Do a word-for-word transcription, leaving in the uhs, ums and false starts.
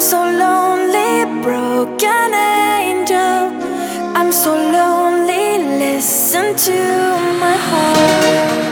so lonely, broken angel. I'm so lonely, listen to my heart.